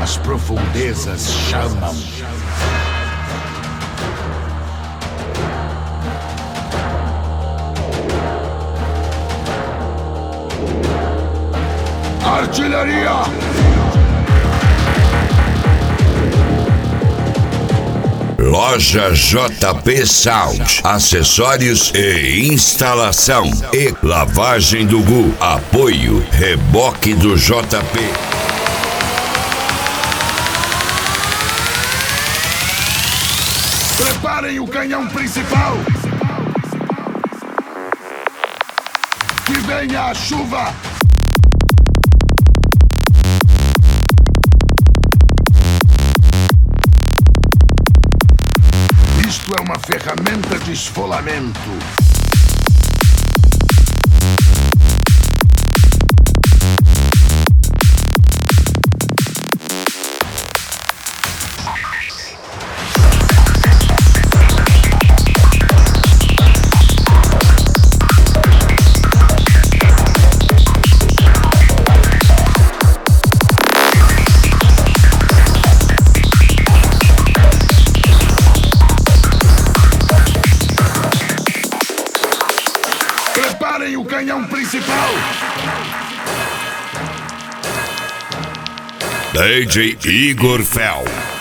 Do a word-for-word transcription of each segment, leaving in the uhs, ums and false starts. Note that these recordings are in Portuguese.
As profundezas chamam. Artilharia! Loja J P Sound, acessórios e instalação e lavagem do Gu. Apoio Reboque do J P. Preparem o canhão principal. Que venha a chuva. Isto é uma ferramenta de esfolamento. Preparem o canhão principal. D J Igor Fel.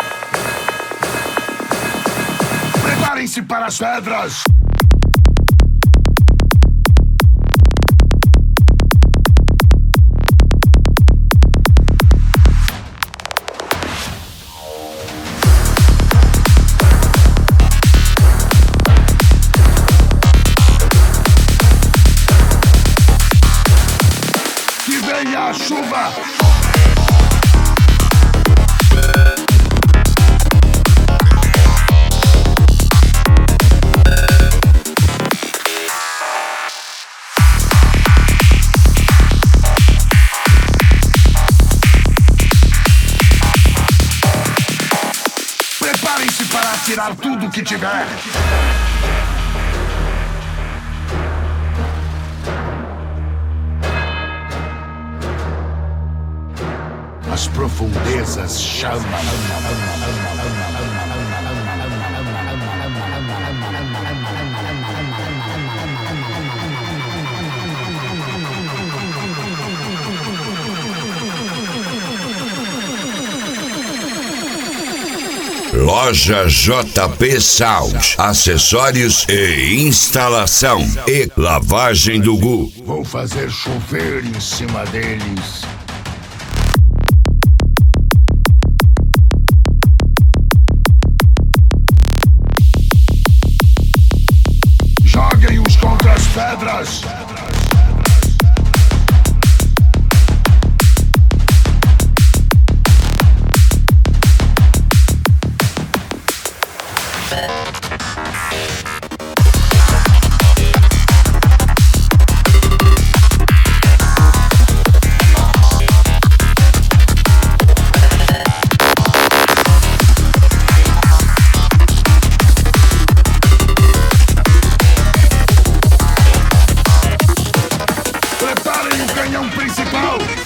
Preparem-se para as pedras. A chuva. Preparem-se para atirar tudo que tiver. As profundezas chamam. Loja J P Sound, acessórios e instalação e lavagem do Gu. Vou fazer chover em cima deles. Joguem-os contra as pedras. Preparem o canhão principal.